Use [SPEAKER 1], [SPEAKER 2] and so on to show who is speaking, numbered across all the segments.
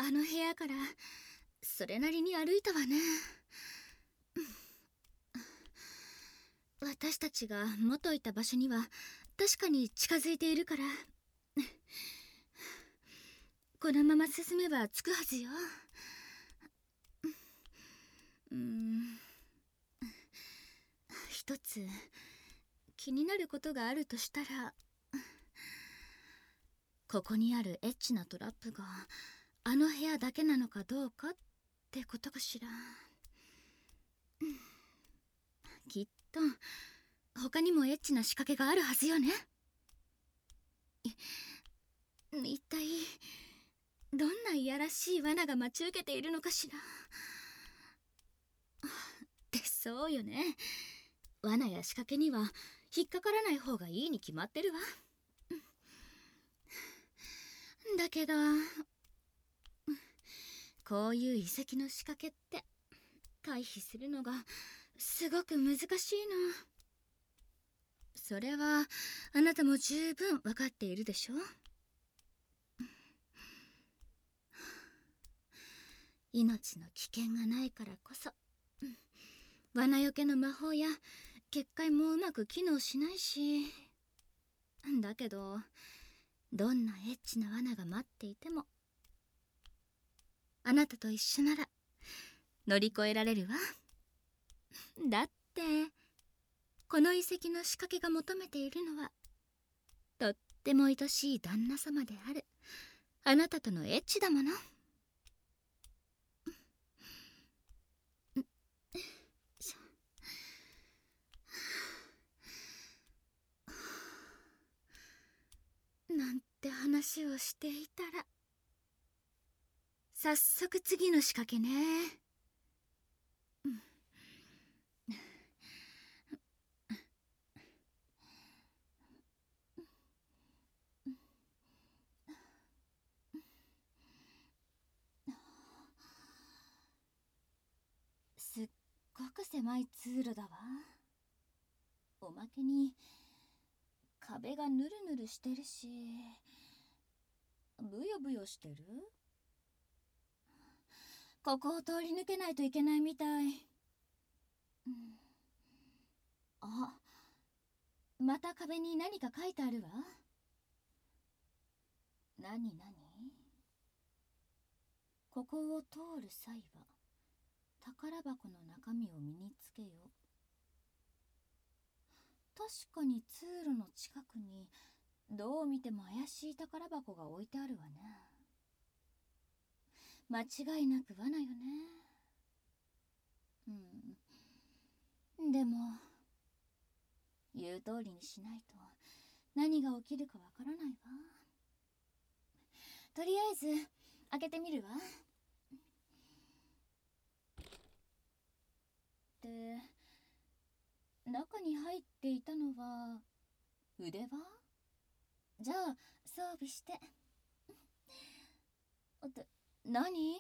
[SPEAKER 1] あの部屋からそれなりに歩いたわね。私たちが元いた場所には確かに近づいているから、このまま進めば着くはずよ。一つ気になることがあるとしたら、ここにあるエッチなトラップがあの部屋だけなのかどうかってことかしら。きっと他にもエッチな仕掛けがあるはずよね。一体どんないやらしい罠が待ち受けているのかしら。ってそうよね。罠や仕掛けには引っかからない方がいいに決まってるわ。だけどこういう遺跡の仕掛けって回避するのがすごく難しいの。それはあなたも十分わかっているでしょ。命の危険がないからこそ、罠よけの魔法や結界もうまく機能しないし。だけどどんなエッチな罠が待っていてもあなたと一緒なら乗り越えられるわ。だってこの遺跡の仕掛けが求めているのは、とっても愛しい旦那様であるあなたとのエッチだもの。なんて話をしていたら、早速次の仕掛けね。すっごく狭い通路だわ。おまけに壁がヌルヌルしてるし、ブヨブヨしてる。ここを通り抜けないといけないみたい。あ、また壁に何か書いてあるわ。何？ここを通る際は宝箱の中身を身につけよ。確かに通路の近くにどう見ても怪しい宝箱が置いてあるわね。間違いなく罠よね。でも言う通りにしないと何が起きるかわからないわ。とりあえず開けてみるわ。で、中に入っていたのは腕輪？じゃあ装備して。って何？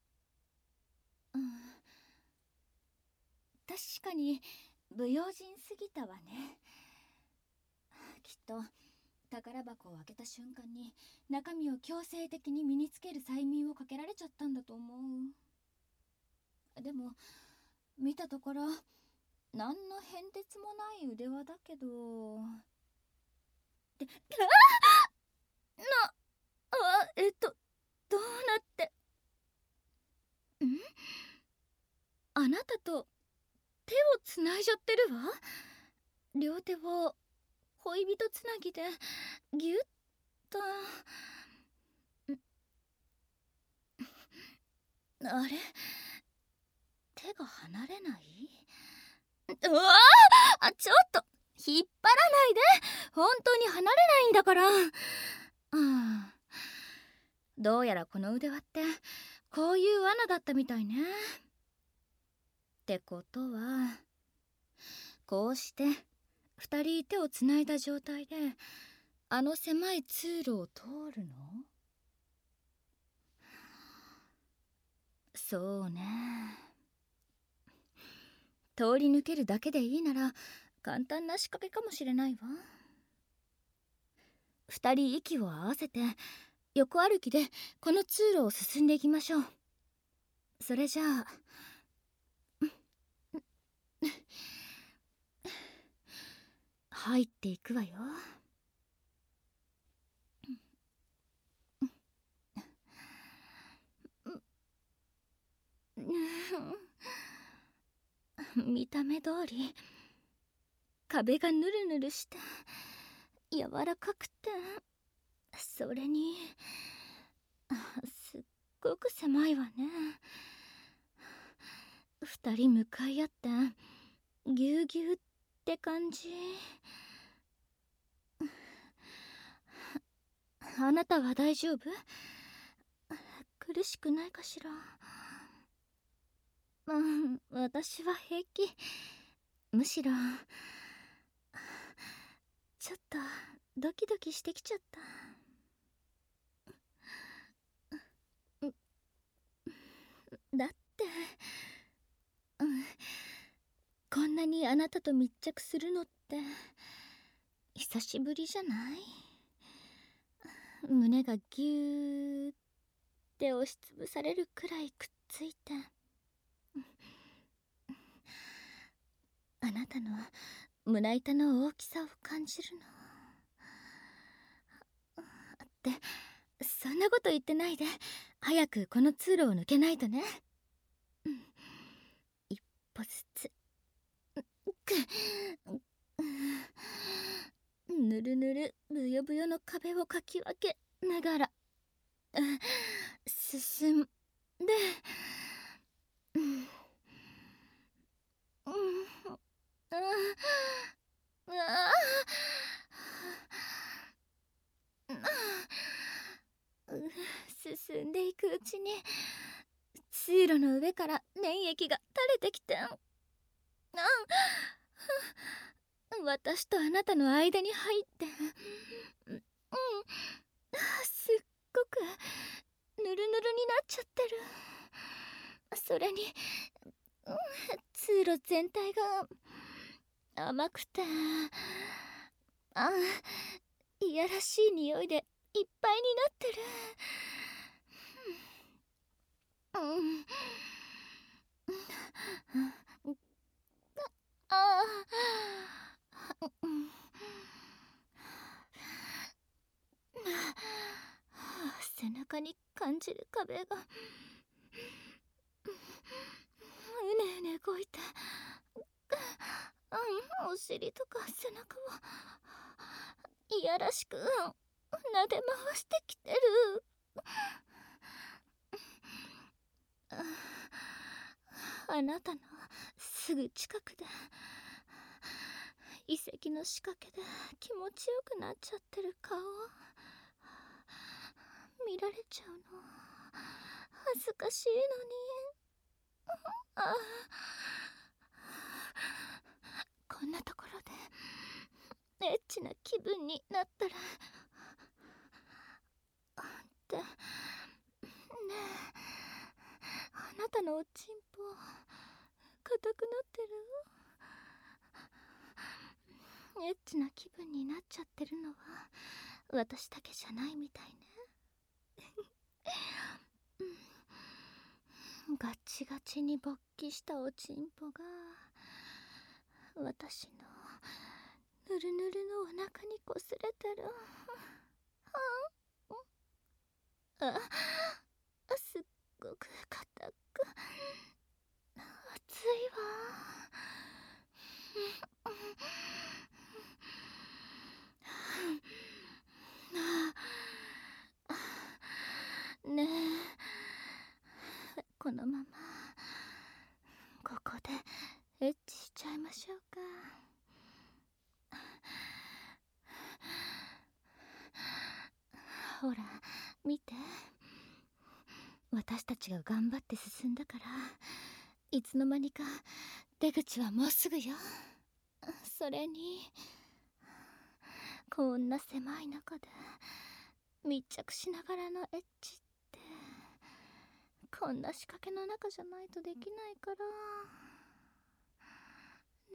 [SPEAKER 1] 確かに不用心すぎたわね。きっと宝箱を開けた瞬間に中身を強制的に身につける催眠をかけられちゃったんだと思う。でも見たところ何の変哲もない腕輪だけど。で、どうなってあなたと手をつないじゃってるわ。両手を恋人つなぎでぎゅっと。あれ、手が離れない？うわあ、ちょっと引っ張らないで。本当に離れないんだから。どうやらこの腕輪ってこういう罠だったみたいね。ってことはこうして二人手をつないだ状態であの狭い通路を通るの？そうね。通り抜けるだけでいいなら簡単な仕掛けかもしれないわ。二人息を合わせて横歩きでこの通路を進んでいきましょう。それじゃあ入っていくわよ。見た目通り壁がヌルヌルして柔らかくて、それにすっごく狭いわね。二人向かい合ってぎゅうぎゅうって感じ。あなたは大丈夫？苦しくないかしら？私は平気。むしろちょっとドキドキしてきちゃった。だって、こんなにあなたと密着するのって久しぶりじゃない？胸がぎゅーって押しつぶされるくらいくっついて、あなたの胸板の大きさを感じるの。ってそんなこと言ってないで、早くこの通路を抜けないとね。一歩ずつ。ぬるぬるぶよぶよの壁をかき分けながら進んで、進んでいくうちに通路の上から粘液が垂れてきて、私とあなたの間に入って、すっごくぬるぬるになっちゃってる。それに通路全体が甘くて、いやらしい匂いでいっぱいになってる。背中に感じる壁がうねうね動いて、お尻とか背中をいやらしく撫で回してきてる。あなたのすぐ近くで遺跡の仕掛けで気持ちよくなっちゃってる顔見られちゃうの恥ずかしいのに。こんなところでエッチな気分になったらってねえ、あなたのおちんぽ硬くなってる？エッチな気分になっちゃってるのは私だけじゃないみたいね。ガチガチに勃起したおちんぽが私のぬるぬるのお腹にこすれてる。すっごく硬く熱いわ。ねえ、このままここでエッチしちゃいましょうか。ほら見て、私たちが頑張って進んだからいつの間にか出口はもうすぐよ。それにこんな狭い中で密着しながらのエッチってこんな仕掛けの中じゃないとできないからね。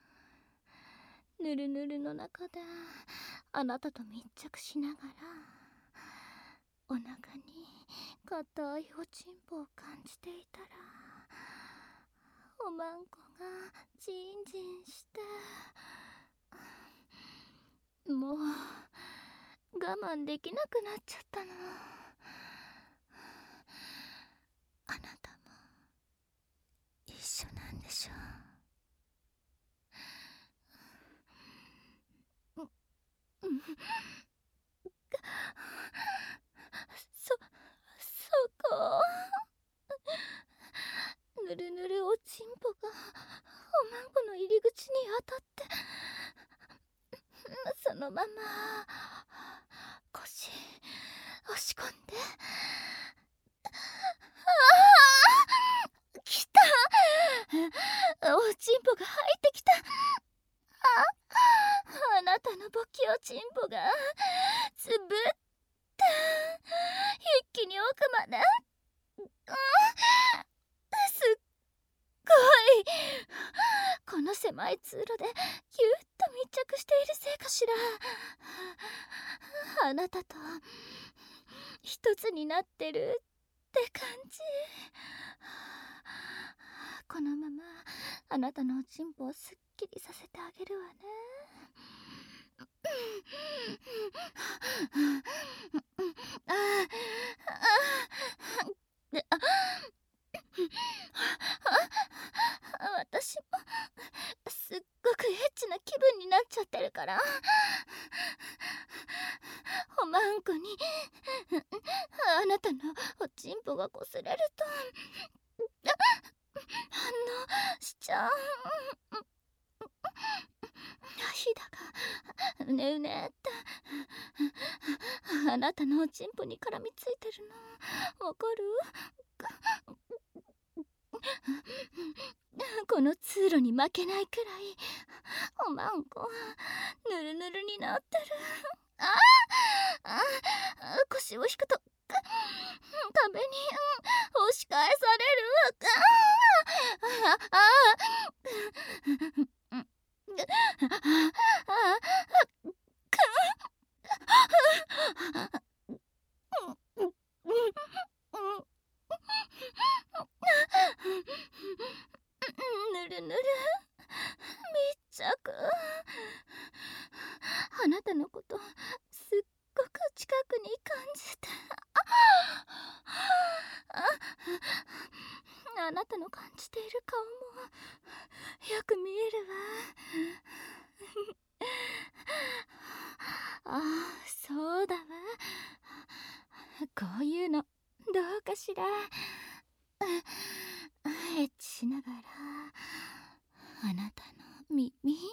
[SPEAKER 1] ぬるぬるの中であなたと密着しながらお腹に硬いおちんぽを感じていたら、おまんこがジンジンして、もう我慢できなくなっちゃったの。あなたも一緒なんでしょう。そこぬるぬるおちんぽがおまんこの入り口に当たって、そのまま腰押し込んで、来た、おちんぽが入ってきた。あなたのボキおちんぽがつぶって一気に奥まで、すっごい。この狭い通路でぎゅっと密着しているせいかしら。あなたと一つになってるって感じ。このままあなたのおちんぽをすっきりさせてあげるわね。私もすっごくエッチな気分になっちゃってるから、おまんこにあなたのおちんぽがこすれると反応しちゃう。ひだがうねうねってあなたのおちんぽに絡みついてるのわかる？この通路に負けないくらいおまんこぬるぬるになってる。腰を引くと壁に押し返される。ぬるぬる密着。あなたのことすっごく近くに感じて、あなたの感じている顔もよく見えるわ。そうだわ。こういうのどうかしら。エッチしながらあなたの耳、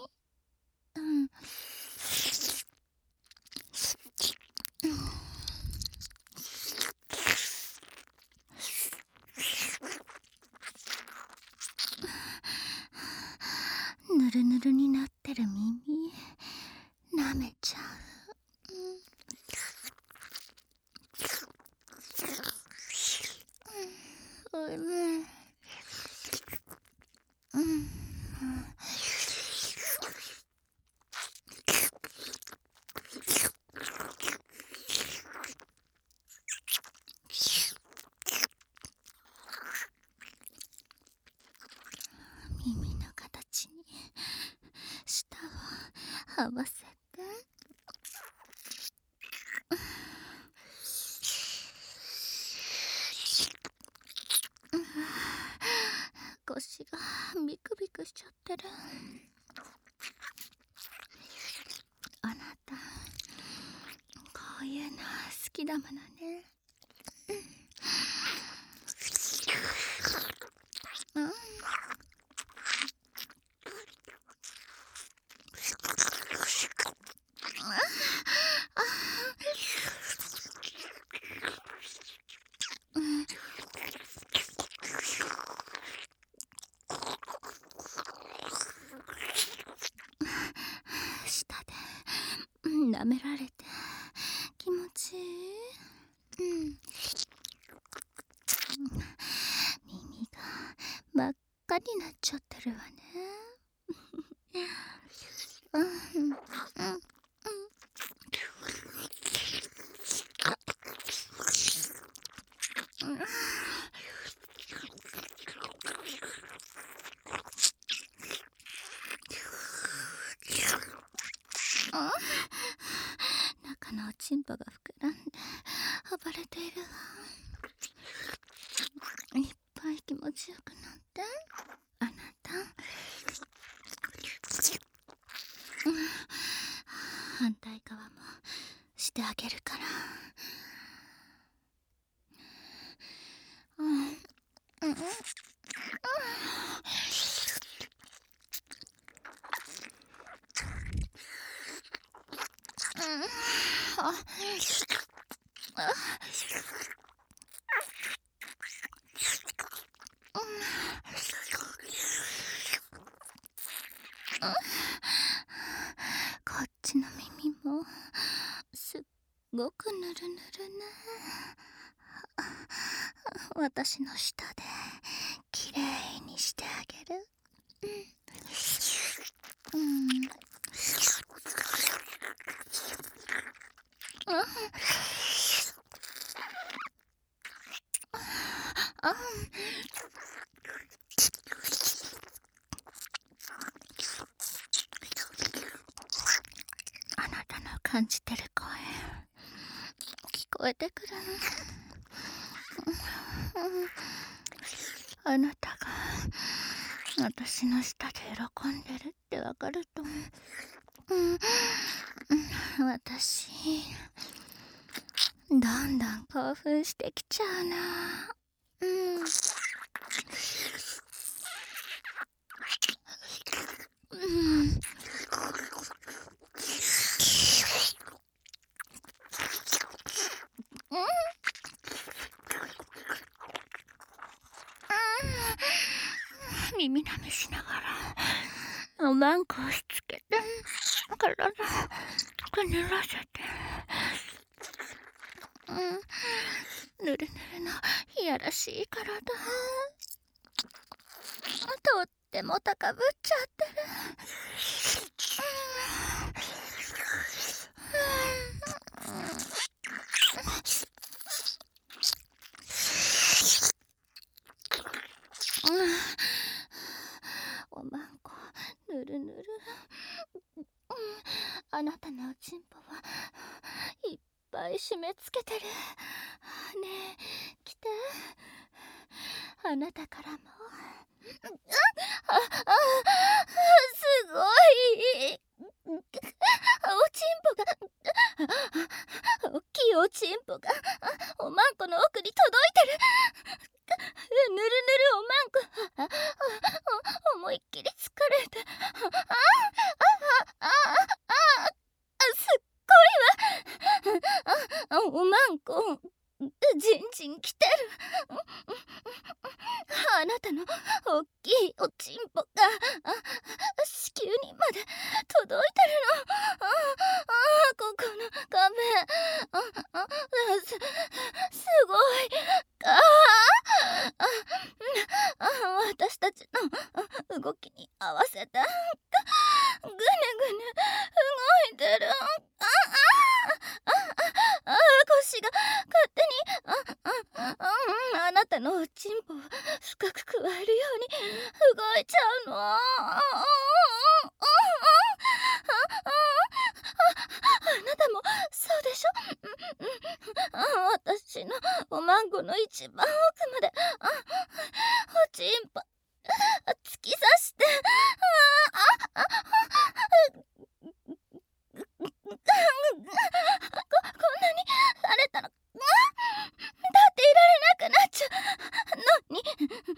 [SPEAKER 1] ぬるぬるになってる耳舐めちゃう。耳の形に舌を合わせて、腰がビクビクしちゃってる。あなたこういうの好きだものね。舌で舐められて気持ちいい。耳が真っ赤になっちゃってるわね。 中のおちんぽが膨らんで暴れているわ。いっぱい気持ちよくなってあなた。反対側もしてあげるから。こっちの耳もすっごくぬるぬるね。私の舌できれいにしてあげる。あなたの感じてる声聞こえてくる。あなたが私の舌で喜んでるってわかると、私だんだん興奮してきちゃうな。耳なめしながらおまんこ押しつけて体くねらせて、ぬるぬるのいやらしい体とっても高ぶっちゃってる。おまんこぬるぬる。あなたのおちんぽはいっぱい締め付けてる。ねえ来て。あなたからもすごいおちんぽが大きいおちんぽがおまんこの奥に届いてる。ぬるぬるおまんこ思いっきり疲れてすっごいわ。おまんこじんじんきてる。あなたのおっきいおちんぽが子宮にまで届いてるの。ここの壁すごい。私たちの動きに合わせてぐねぐね動いてる。腰が勝手にあなたのおちんぽを深く加えるように動いちゃうの。あなたもそうでしょ。私のおまんこの一番奥までおちんぽ突き刺してこんなにされたら立っていられなくなっちゃうのに。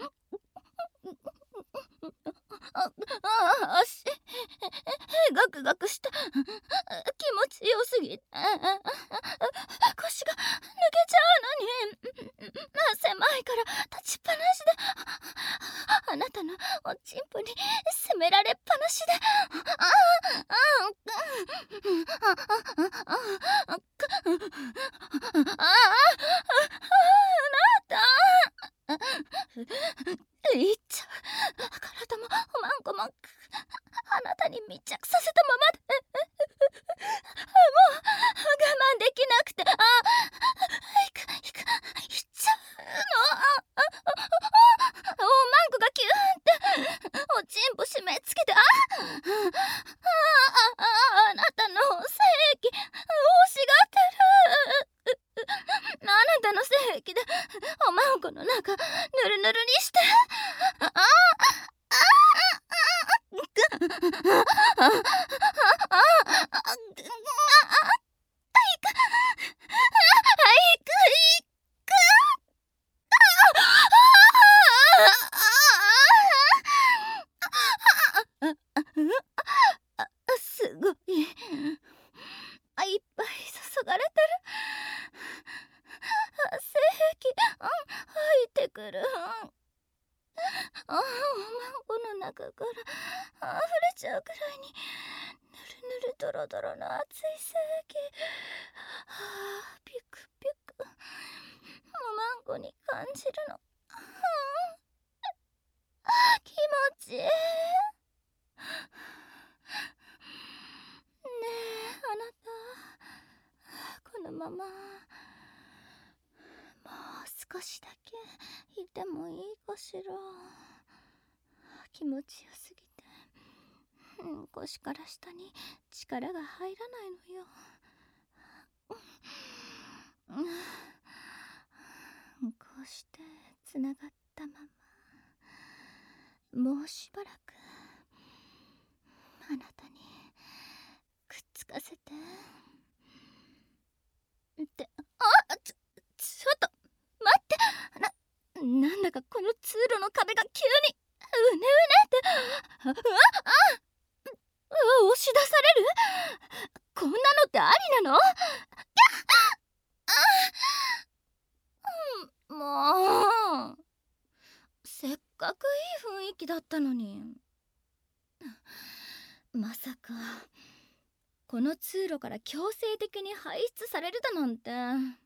[SPEAKER 1] 足ガクガクした気持ちよすぎて腰が抜けちゃうのに狭いから立ちっぱなしであなたのおちんぽに責められっぱなしでいっちゃう。体もおまんこもあなたに密着させたままでもう我慢できなくて行っちゃうの。 この中から溢れちゃうくらいにぬるぬるドロドロの熱い精液。ピクピクおまんこに感じるの。気持ちいい。ねえあなた、このままもう少しだけいてもいいかしら。気持ちよすぎて腰から下に力が入らないのよ。こうしてつながったままもうしばらくあなたにくっつかせてってちょっと待って。なんだかこの通路の壁が急にうねうねって押し出される。こんなのってありなの？もうせっかくいい雰囲気だったのに。まさかこの通路から強制的に排出されるだなんて。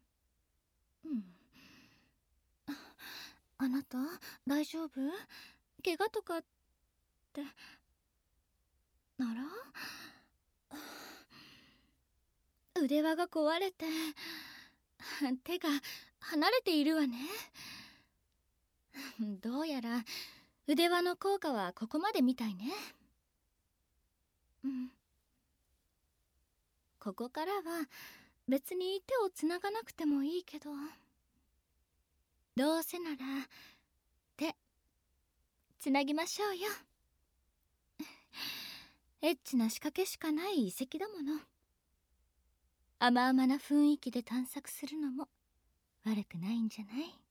[SPEAKER 1] あなた大丈夫？怪我とかってなら？腕輪が壊れて手が離れているわね。どうやら腕輪の効果はここまでみたいね。ここからは別に手をつながなくてもいいけど、どうせなら手つなぎましょうよ。エッチな仕掛けしかない遺跡だもの。甘々な雰囲気で探索するのも悪くないんじゃない？